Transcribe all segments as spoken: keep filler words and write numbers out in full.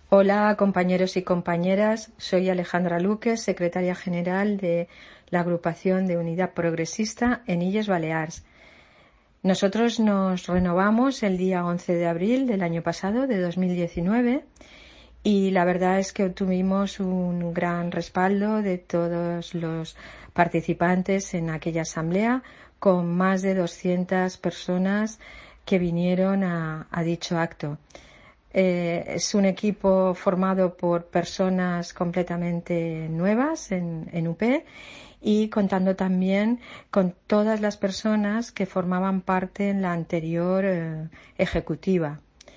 Hola, compañeros y compañeras. Soy Alejandra Luque, secretaria general de la Agrupación de Unidad Progresista en Illes Balears. Nosotros nos renovamos el día once de abril del año pasado, de dos mil diecinueve, y la verdad es que obtuvimos un gran respaldo de todos los participantes en aquella asamblea, con más de doscientas personas que vinieron a, a dicho acto. Eh, es un equipo formado por personas completamente nuevas en, en U P y contando también con todas las personas que formaban parte en la anterior eh, ejecutiva.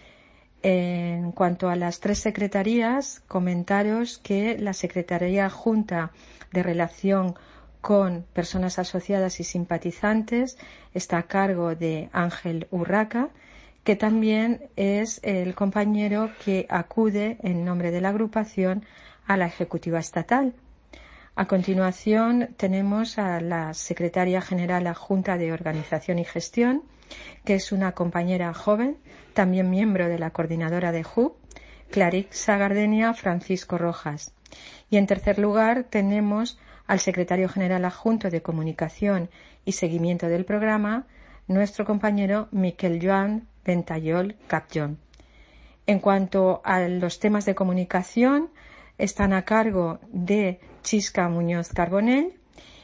En cuanto a las tres secretarías, comentaros que la Secretaría Junta de Relación con Personas Asociadas y Simpatizantes está a cargo de Ángel Urraca, que también es el compañero que acude en nombre de la agrupación a la Ejecutiva Estatal. A continuación tenemos a la Secretaria General Adjunta de Organización y Gestión, que es una compañera joven, también miembro de la Coordinadora de J U P, Clarissa Gardenia Francisco Rojas. Y en tercer lugar tenemos al Secretario General Adjunto de Comunicación y Seguimiento del Programa, nuestro compañero Miquel Joan Ventallol Capjon. En cuanto a los temas de comunicación, están a cargo de Chisca Muñoz Carbonell,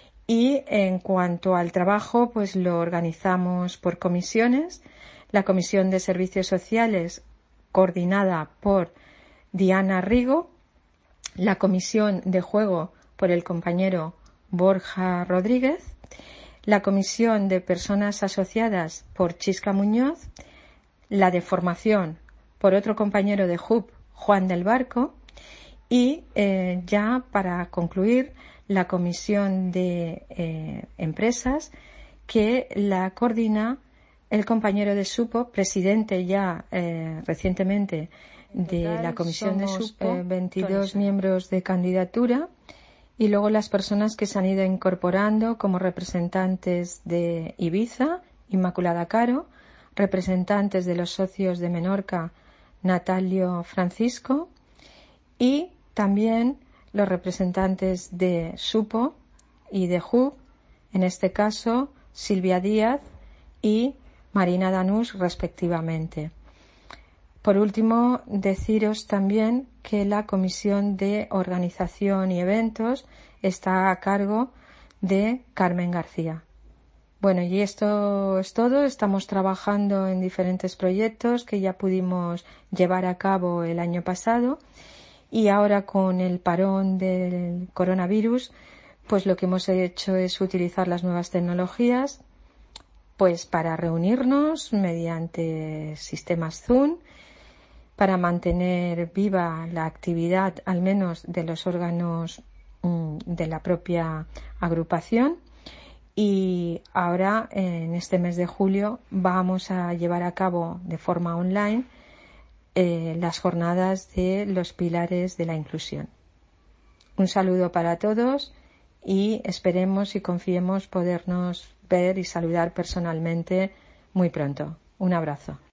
y en cuanto al trabajo, pues lo organizamos por comisiones. La Comisión de Servicios Sociales, coordinada por Diana Rigo, la Comisión de Juego por el compañero Borja Rodríguez, la Comisión de Personas Asociadas por Chisca Muñoz, la de Formación por otro compañero de J U P, Juan del Barco, y eh, ya para concluir, la Comisión de eh, Empresas, que la coordina el compañero de SUPO, presidente ya eh, recientemente de la Comisión de SUPO, eh, veintidós miembros de candidatura, y luego las personas que se han ido incorporando como representantes de Ibiza, Inmaculada Caro, representantes de los socios de Menorca, Natalio Francisco, y también los representantes de SUPO y de J U P, en este caso Silvia Díaz y Marina Danús, respectivamente. Por último, deciros también que la Comisión de Organización y Eventos está a cargo de Carmen García. Bueno, y esto es todo. Estamos trabajando en diferentes proyectos que ya pudimos llevar a cabo el año pasado, y ahora con el parón del coronavirus, pues lo que hemos hecho es utilizar las nuevas tecnologías pues para reunirnos mediante sistemas Zoom, para mantener viva la actividad al menos de los órganos mmm, de la propia agrupación. Y ahora, en este mes de julio, vamos a llevar a cabo de forma online eh, las jornadas de los pilares de la inclusión. Un saludo para todos y esperemos y confiemos podernos ver y saludar personalmente muy pronto. Un abrazo.